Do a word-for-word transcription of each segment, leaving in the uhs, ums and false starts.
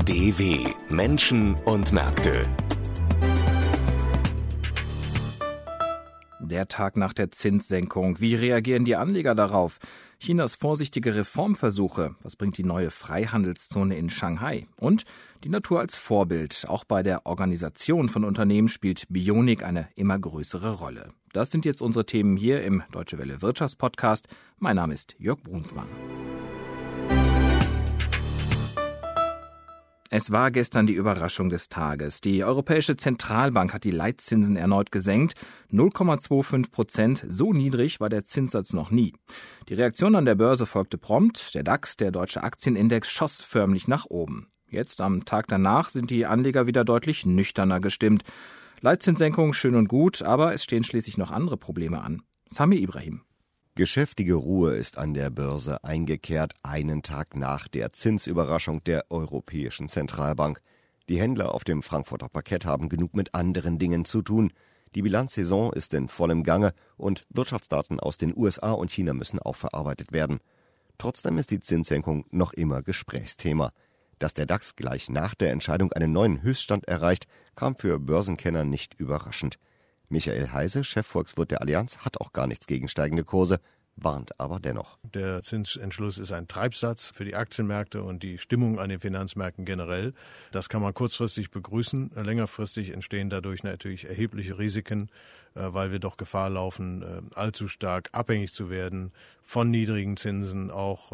D W Menschen und Märkte. Der Tag nach der Zinssenkung. Wie reagieren die Anleger darauf? Chinas vorsichtige Reformversuche. Was bringt die neue Freihandelszone in Shanghai? Und die Natur als Vorbild. Auch bei der Organisation von Unternehmen spielt Bionik eine immer größere Rolle. Das sind jetzt unsere Themen hier im Deutsche Welle Wirtschaftspodcast. Mein Name ist Jörg Brunsmann. Es war gestern die Überraschung des Tages. Die Europäische Zentralbank hat die Leitzinsen erneut gesenkt. null Komma fünfundzwanzig Prozent, so niedrig war der Zinssatz noch nie. Die Reaktion an der Börse folgte prompt. Der DAX, der deutsche Aktienindex, schoss förmlich nach oben. Jetzt, am Tag danach, sind die Anleger wieder deutlich nüchterner gestimmt. Leitzinssenkung schön und gut, aber es stehen schließlich noch andere Probleme an. Sami Ibrahim. Geschäftige Ruhe ist an der Börse eingekehrt, einen Tag nach der Zinsüberraschung der Europäischen Zentralbank. Die Händler auf dem Frankfurter Parkett haben genug mit anderen Dingen zu tun. Die Bilanzsaison ist in vollem Gange und Wirtschaftsdaten aus den U S A und China müssen auch verarbeitet werden. Trotzdem ist die Zinssenkung noch immer Gesprächsthema. Dass der DAX gleich nach der Entscheidung einen neuen Höchststand erreicht, kam für Börsenkenner nicht überraschend. Michael Heise, Chefvolkswirt der Allianz, hat auch gar nichts gegen steigende Kurse, warnt aber dennoch. Der Zinsentschluss ist ein Treibsatz für die Aktienmärkte und die Stimmung an den Finanzmärkten generell. Das kann man kurzfristig begrüßen. Längerfristig entstehen dadurch natürlich erhebliche Risiken, weil wir doch Gefahr laufen, allzu stark abhängig zu werden von niedrigen Zinsen, auch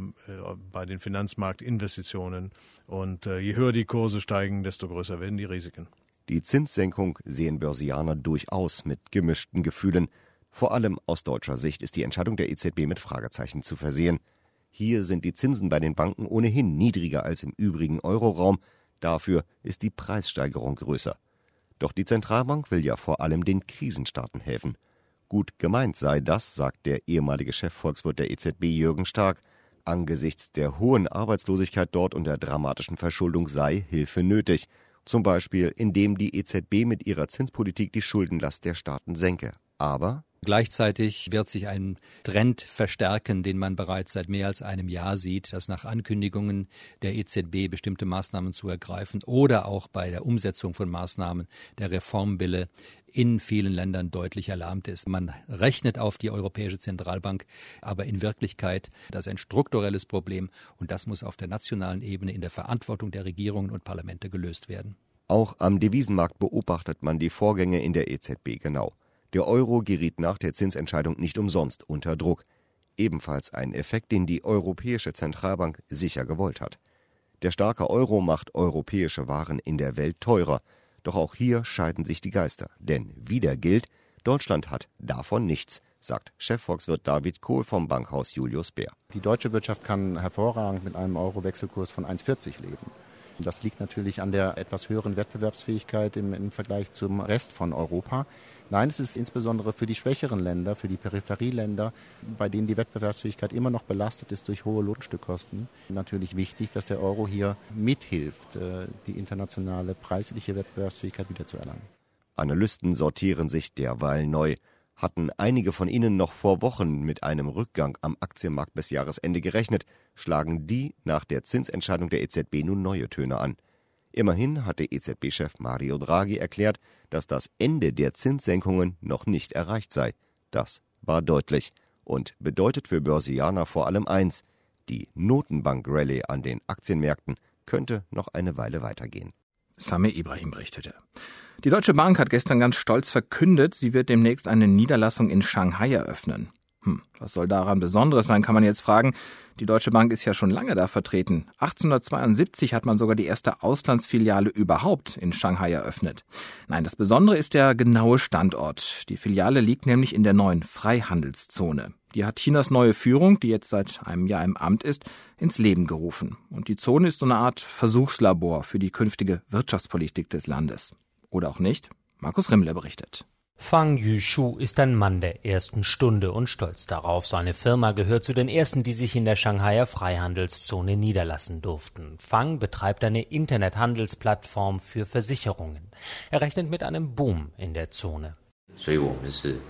bei den Finanzmarktinvestitionen. Und je höher die Kurse steigen, desto größer werden die Risiken. Die Zinssenkung sehen Börsianer durchaus mit gemischten Gefühlen. Vor allem aus deutscher Sicht ist die Entscheidung der E Z B mit Fragezeichen zu versehen. Hier sind die Zinsen bei den Banken ohnehin niedriger als im übrigen Euroraum. Dafür ist die Preissteigerung größer. Doch die Zentralbank will ja vor allem den Krisenstaaten helfen. Gut gemeint sei das, sagt der ehemalige Chefvolkswirt der E Z B Jürgen Stark. Angesichts der hohen Arbeitslosigkeit dort und der dramatischen Verschuldung sei Hilfe nötig. Zum Beispiel, indem die E Z B mit ihrer Zinspolitik die Schuldenlast der Staaten senke. Aber gleichzeitig wird sich ein Trend verstärken, den man bereits seit mehr als einem Jahr sieht, dass nach Ankündigungen der E Z B bestimmte Maßnahmen zu ergreifen oder auch bei der Umsetzung von Maßnahmen der Reformwille in vielen Ländern deutlich erlahmt ist. Man rechnet auf die Europäische Zentralbank, aber in Wirklichkeit das ist ein strukturelles Problem und das muss auf der nationalen Ebene in der Verantwortung der Regierungen und Parlamente gelöst werden. Auch am Devisenmarkt beobachtet man die Vorgänge in der E Z B genau. Der Euro geriet nach der Zinsentscheidung nicht umsonst unter Druck. Ebenfalls ein Effekt, den die Europäische Zentralbank sicher gewollt hat. Der starke Euro macht europäische Waren in der Welt teurer. Doch auch hier scheiden sich die Geister. Denn wieder gilt, Deutschland hat davon nichts, sagt Chefvolkswirt David Kohl vom Bankhaus Julius Baer. Die deutsche Wirtschaft kann hervorragend mit einem Euro-Wechselkurs von eins Komma vierzig leben. Das liegt natürlich an der etwas höheren Wettbewerbsfähigkeit im, im Vergleich zum Rest von Europa. Nein, es ist insbesondere für die schwächeren Länder, für die Peripherieländer, bei denen die Wettbewerbsfähigkeit immer noch belastet ist durch hohe Lohnstückkosten, natürlich wichtig, dass der Euro hier mithilft, die internationale preisliche Wettbewerbsfähigkeit wiederzuerlangen. Analysten sortieren sich derweil neu. Hatten einige von ihnen noch vor Wochen mit einem Rückgang am Aktienmarkt bis Jahresende gerechnet, schlagen die nach der Zinsentscheidung der E Z B nun neue Töne an. Immerhin hatte E Z B-Chef Mario Draghi erklärt, dass das Ende der Zinssenkungen noch nicht erreicht sei. Das war deutlich und bedeutet für Börsianer vor allem eins: Die Notenbank-Rallye an den Aktienmärkten könnte noch eine Weile weitergehen. Sami Ibrahim berichtete. Die Deutsche Bank hat gestern ganz stolz verkündet, sie wird demnächst eine Niederlassung in Shanghai eröffnen. Hm, was soll daran Besonderes sein, kann man jetzt fragen. Die Deutsche Bank ist ja schon lange da vertreten. achtzehnhundertzweiundsiebzig hat man sogar die erste Auslandsfiliale überhaupt in Shanghai eröffnet. Nein, das Besondere ist der genaue Standort. Die Filiale liegt nämlich in der neuen Freihandelszone. Die hat Chinas neue Führung, die jetzt seit einem Jahr im Amt ist, ins Leben gerufen. Und die Zone ist so eine Art Versuchslabor für die künftige Wirtschaftspolitik des Landes. Oder auch nicht? Markus Rimmler berichtet. Fang Yushu ist ein Mann der ersten Stunde und stolz darauf. Seine Firma gehört zu den ersten, die sich in der Shanghaier Freihandelszone niederlassen durften. Fang betreibt eine Internethandelsplattform für Versicherungen. Er rechnet mit einem Boom in der Zone.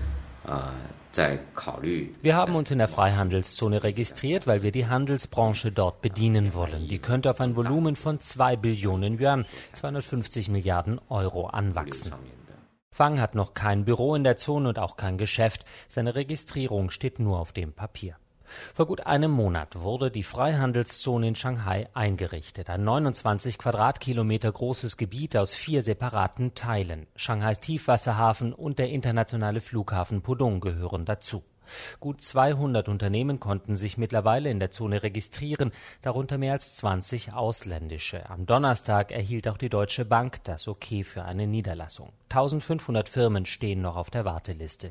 Wir haben uns in der Freihandelszone registriert, weil wir die Handelsbranche dort bedienen wollen. Die könnte auf ein Volumen von zwei Billionen Yuan, zweihundertfünfzig Milliarden Euro, anwachsen. Fang hat noch kein Büro in der Zone und auch kein Geschäft. Seine Registrierung steht nur auf dem Papier. Vor gut einem Monat wurde die Freihandelszone in Shanghai eingerichtet. Ein neunundzwanzig Quadratkilometer großes Gebiet aus vier separaten Teilen. Shanghais Tiefwasserhafen und der internationale Flughafen Pudong gehören dazu. Gut zweihundert Unternehmen konnten sich mittlerweile in der Zone registrieren, darunter mehr als zwanzig ausländische. Am Donnerstag erhielt auch die Deutsche Bank das Okay für eine Niederlassung. eintausendfünfhundert Firmen stehen noch auf der Warteliste.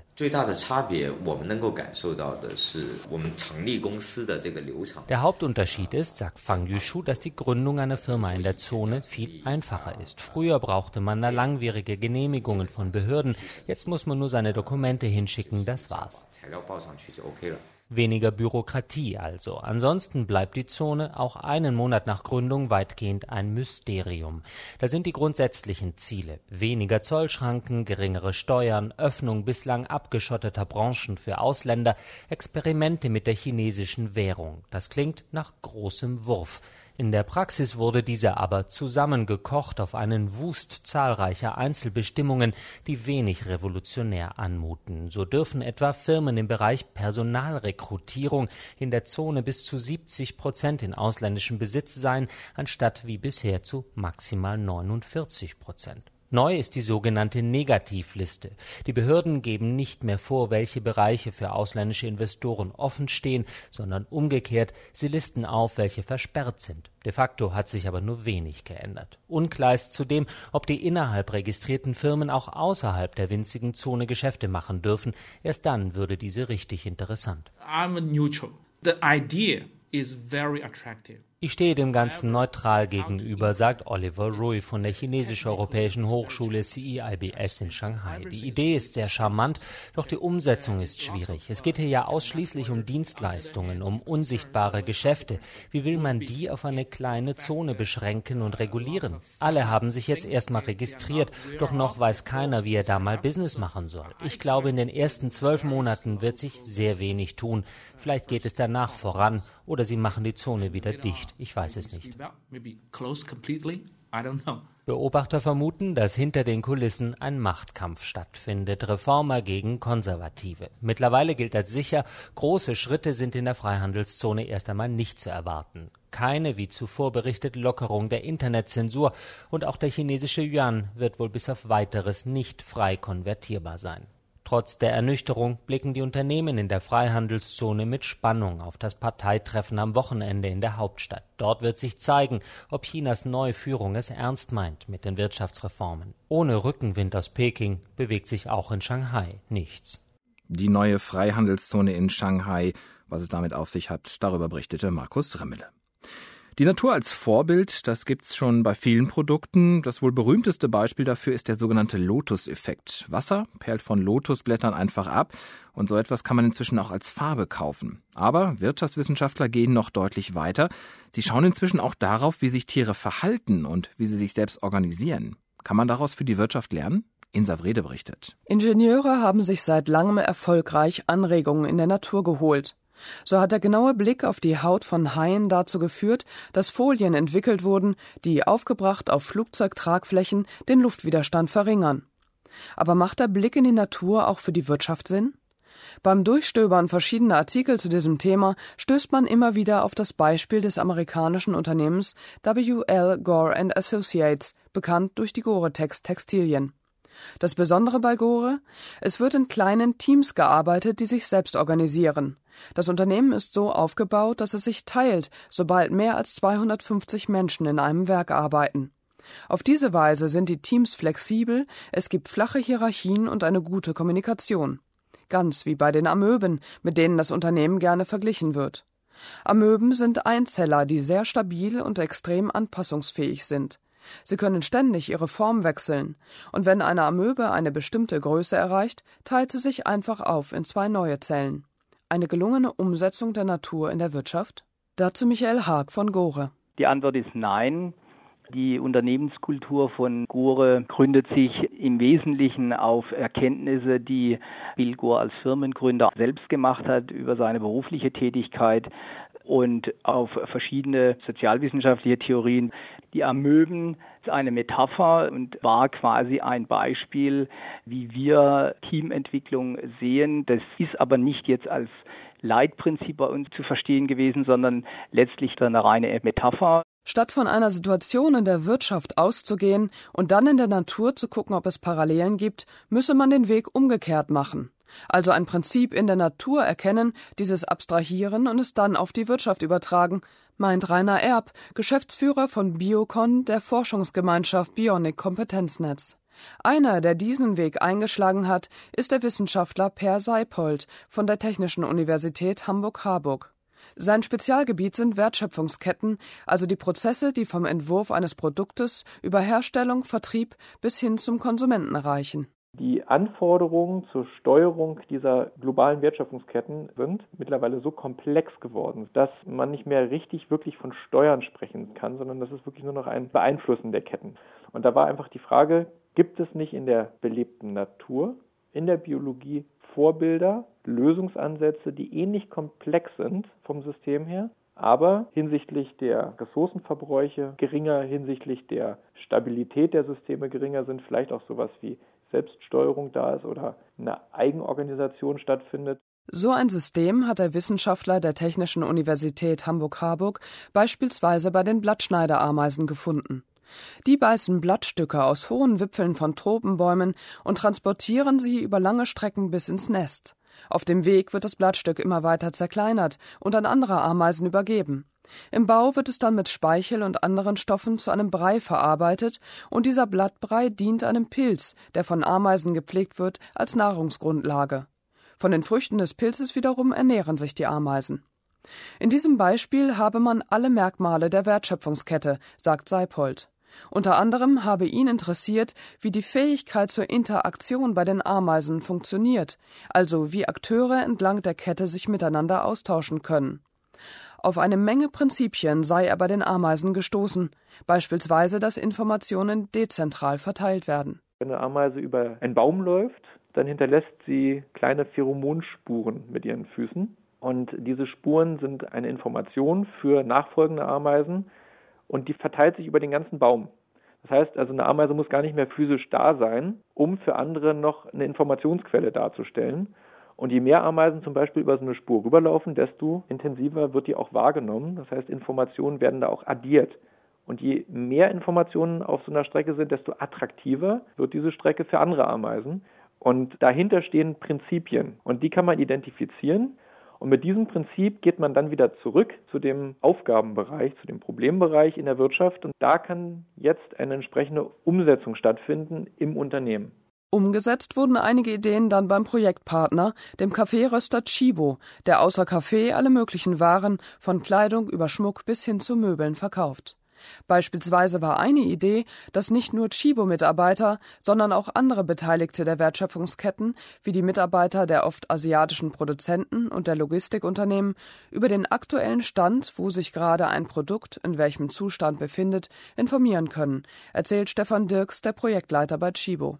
Der Hauptunterschied ist, sagt Fang Yushu, dass die Gründung einer Firma in der Zone viel einfacher ist. Früher brauchte man da langwierige Genehmigungen von Behörden. Jetzt muss man nur seine Dokumente hinschicken, das war's. Weniger Bürokratie also. Ansonsten bleibt die Zone auch einen Monat nach Gründung weitgehend ein Mysterium. Da sind die grundsätzlichen Ziele: weniger Zollschranken, geringere Steuern, Öffnung bislang abgeschotteter Branchen für Ausländer, Experimente mit der chinesischen Währung. Das klingt nach großem Wurf. In der Praxis wurde dieser aber zusammengekocht auf einen Wust zahlreicher Einzelbestimmungen, die wenig revolutionär anmuten. So dürfen etwa Firmen im Bereich Personalrekrutierung in der Zone bis zu siebzig Prozent in ausländischem Besitz sein, anstatt wie bisher zu maximal neunundvierzig Prozent. Neu ist die sogenannte Negativliste. Die Behörden geben nicht mehr vor, welche Bereiche für ausländische Investoren offen stehen, sondern umgekehrt, sie listen auf, welche versperrt sind. De facto hat sich aber nur wenig geändert. Unklar ist zudem, ob die innerhalb registrierten Firmen auch außerhalb der winzigen Zone Geschäfte machen dürfen. Erst dann würde diese richtig interessant. I'm neutral. The idea is very attractive. Ich stehe dem Ganzen neutral gegenüber, sagt Oliver Rui von der Chinesisch-Europäischen Hochschule C E I B S in Shanghai. Die Idee ist sehr charmant, doch die Umsetzung ist schwierig. Es geht hier ja ausschließlich um Dienstleistungen, um unsichtbare Geschäfte. Wie will man die auf eine kleine Zone beschränken und regulieren? Alle haben sich jetzt erstmal registriert, doch noch weiß keiner, wie er da mal Business machen soll. Ich glaube, in den ersten zwölf Monaten wird sich sehr wenig tun. Vielleicht geht es danach voran oder sie machen die Zone wieder dicht. Ich weiß es nicht. Beobachter vermuten, dass hinter den Kulissen ein Machtkampf stattfindet. Reformer gegen Konservative. Mittlerweile gilt als sicher, große Schritte sind in der Freihandelszone erst einmal nicht zu erwarten. Keine, wie zuvor berichtet, Lockerung der Internetzensur und auch der chinesische Yuan wird wohl bis auf Weiteres nicht frei konvertierbar sein. Trotz der Ernüchterung blicken die Unternehmen in der Freihandelszone mit Spannung auf das Parteitreffen am Wochenende in der Hauptstadt. Dort wird sich zeigen, ob Chinas neue Führung es ernst meint mit den Wirtschaftsreformen. Ohne Rückenwind aus Peking bewegt sich auch in Shanghai nichts. Die neue Freihandelszone in Shanghai, was es damit auf sich hat, darüber berichtete Markus Remmele. Die Natur als Vorbild, das gibt's schon bei vielen Produkten. Das wohl berühmteste Beispiel dafür ist der sogenannte Lotus-Effekt. Wasser perlt von Lotusblättern einfach ab und so etwas kann man inzwischen auch als Farbe kaufen. Aber Wirtschaftswissenschaftler gehen noch deutlich weiter. Sie schauen inzwischen auch darauf, wie sich Tiere verhalten und wie sie sich selbst organisieren. Kann man daraus für die Wirtschaft lernen? Insa Wrede berichtet. Ingenieure haben sich seit langem erfolgreich Anregungen in der Natur geholt. So hat der genaue Blick auf die Haut von Haien dazu geführt, dass Folien entwickelt wurden, die aufgebracht auf Flugzeugtragflächen den Luftwiderstand verringern. Aber macht der Blick in die Natur auch für die Wirtschaft Sinn? Beim Durchstöbern verschiedener Artikel zu diesem Thema stößt man immer wieder auf das Beispiel des amerikanischen Unternehmens W L Gore and Associates, bekannt durch die Gore-Tex Textilien. Das Besondere bei Gore? Es wird in kleinen Teams gearbeitet, die sich selbst organisieren. Das Unternehmen ist so aufgebaut, dass es sich teilt, sobald mehr als zweihundertfünfzig Menschen in einem Werk arbeiten. Auf diese Weise sind die Teams flexibel, es gibt flache Hierarchien und eine gute Kommunikation. Ganz wie bei den Amöben, mit denen das Unternehmen gerne verglichen wird. Amöben sind Einzeller, die sehr stabil und extrem anpassungsfähig sind. Sie können ständig ihre Form wechseln, und wenn eine Amöbe eine bestimmte Größe erreicht, teilt sie sich einfach auf in zwei neue Zellen. Eine gelungene Umsetzung der Natur in der Wirtschaft? Dazu Michael Haag von Gore. Die Antwort ist nein. Die Unternehmenskultur von Gore gründet sich im Wesentlichen auf Erkenntnisse, die Bill Gore als Firmengründer selbst gemacht hat über seine berufliche Tätigkeit und auf verschiedene sozialwissenschaftliche Theorien. Die Amöben ist eine Metapher und war quasi ein Beispiel, wie wir Teamentwicklung sehen. Das ist aber nicht jetzt als Leitprinzip bei uns zu verstehen gewesen, sondern letztlich eine reine Metapher. Statt von einer Situation in der Wirtschaft auszugehen und dann in der Natur zu gucken, ob es Parallelen gibt, müsse man den Weg umgekehrt machen. Also ein Prinzip in der Natur erkennen, dieses abstrahieren und es dann auf die Wirtschaft übertragen, meint Rainer Erb, Geschäftsführer von Biocon, der Forschungsgemeinschaft Bionic Kompetenznetz. Einer, der diesen Weg eingeschlagen hat, ist der Wissenschaftler Per Seipold von der Technischen Universität Hamburg-Harburg. Sein Spezialgebiet sind Wertschöpfungsketten, also die Prozesse, die vom Entwurf eines Produktes über Herstellung, Vertrieb bis hin zum Konsumenten reichen. Die Anforderungen zur Steuerung dieser globalen Wertschöpfungsketten sind mittlerweile so komplex geworden, dass man nicht mehr richtig wirklich von Steuern sprechen kann, sondern das ist wirklich nur noch ein Beeinflussen der Ketten. Und da war einfach die Frage, gibt es nicht in der belebten Natur, in der Biologie Vorbilder, Lösungsansätze, die ähnlich komplex sind vom System her, aber hinsichtlich der Ressourcenverbräuche geringer, hinsichtlich der Stabilität der Systeme geringer sind, vielleicht auch sowas wie Selbststeuerung da ist oder eine Eigenorganisation stattfindet. So ein System hat der Wissenschaftler der Technischen Universität Hamburg-Harburg beispielsweise bei den Blattschneiderameisen gefunden. Die beißen Blattstücke aus hohen Wipfeln von Tropenbäumen und transportieren sie über lange Strecken bis ins Nest. Auf dem Weg wird das Blattstück immer weiter zerkleinert und an andere Ameisen übergeben. Im Bau wird es dann mit Speichel und anderen Stoffen zu einem Brei verarbeitet und dieser Blattbrei dient einem Pilz, der von Ameisen gepflegt wird, als Nahrungsgrundlage. Von den Früchten des Pilzes wiederum ernähren sich die Ameisen. In diesem Beispiel habe man alle Merkmale der Wertschöpfungskette, sagt Seipold. Unter anderem habe ihn interessiert, wie die Fähigkeit zur Interaktion bei den Ameisen funktioniert, also wie Akteure entlang der Kette sich miteinander austauschen können. Auf eine Menge Prinzipien sei er bei den Ameisen gestoßen, beispielsweise, dass Informationen dezentral verteilt werden. Wenn eine Ameise über einen Baum läuft, dann hinterlässt sie kleine Pheromonspuren mit ihren Füßen. Und diese Spuren sind eine Information für nachfolgende Ameisen und die verteilt sich über den ganzen Baum. Das heißt also, eine Ameise muss gar nicht mehr physisch da sein, um für andere noch eine Informationsquelle darzustellen. Und je mehr Ameisen zum Beispiel über so eine Spur rüberlaufen, desto intensiver wird die auch wahrgenommen. Das heißt, Informationen werden da auch addiert. Und je mehr Informationen auf so einer Strecke sind, desto attraktiver wird diese Strecke für andere Ameisen. Und dahinter stehen Prinzipien. Und die kann man identifizieren. Und mit diesem Prinzip geht man dann wieder zurück zu dem Aufgabenbereich, zu dem Problembereich in der Wirtschaft. Und da kann jetzt eine entsprechende Umsetzung stattfinden im Unternehmen. Umgesetzt wurden einige Ideen dann beim Projektpartner, dem Kaffeeröster Tchibo, der außer Kaffee alle möglichen Waren, von Kleidung über Schmuck bis hin zu Möbeln verkauft. Beispielsweise war eine Idee, dass nicht nur Tchibo-Mitarbeiter, sondern auch andere Beteiligte der Wertschöpfungsketten, wie die Mitarbeiter der oft asiatischen Produzenten und der Logistikunternehmen, über den aktuellen Stand, wo sich gerade ein Produkt in welchem Zustand befindet, informieren können, erzählt Stefan Dirks, der Projektleiter bei Tchibo.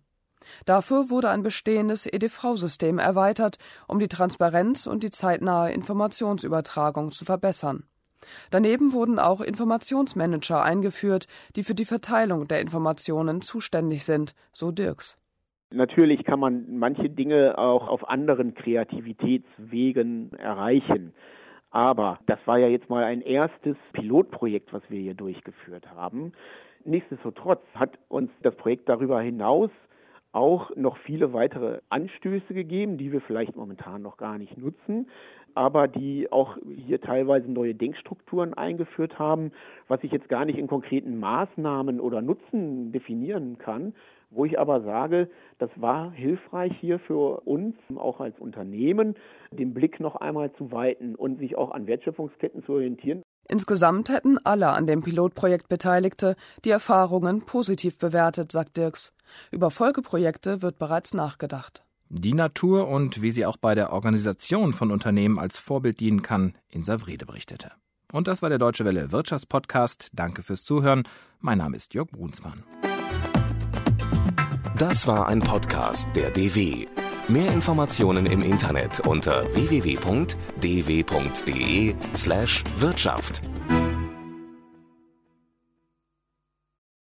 Dafür wurde ein bestehendes E D V-System erweitert, um die Transparenz und die zeitnahe Informationsübertragung zu verbessern. Daneben wurden auch Informationsmanager eingeführt, die für die Verteilung der Informationen zuständig sind, so Dirks. Natürlich kann man manche Dinge auch auf anderen Kreativitätswegen erreichen. Aber das war ja jetzt mal ein erstes Pilotprojekt, was wir hier durchgeführt haben. Nichtsdestotrotz hat uns das Projekt darüber hinaus auch noch viele weitere Anstöße gegeben, die wir vielleicht momentan noch gar nicht nutzen, aber die auch hier teilweise neue Denkstrukturen eingeführt haben, was ich jetzt gar nicht in konkreten Maßnahmen oder Nutzen definieren kann, wo ich aber sage, das war hilfreich hier für uns, auch als Unternehmen, den Blick noch einmal zu weiten und sich auch an Wertschöpfungsketten zu orientieren. Insgesamt hätten alle an dem Pilotprojekt Beteiligte die Erfahrungen positiv bewertet, sagt Dirks. Über Folgeprojekte wird bereits nachgedacht. Die Natur und wie sie auch bei der Organisation von Unternehmen als Vorbild dienen kann, Insa Wrede berichtete. Und das war der Deutsche Welle Wirtschaftspodcast. Danke fürs Zuhören. Mein Name ist Jörg Brunsmann. Das war ein Podcast der D W. Mehr Informationen im Internet unter w w w punkt d w punkt d e slash Wirtschaft.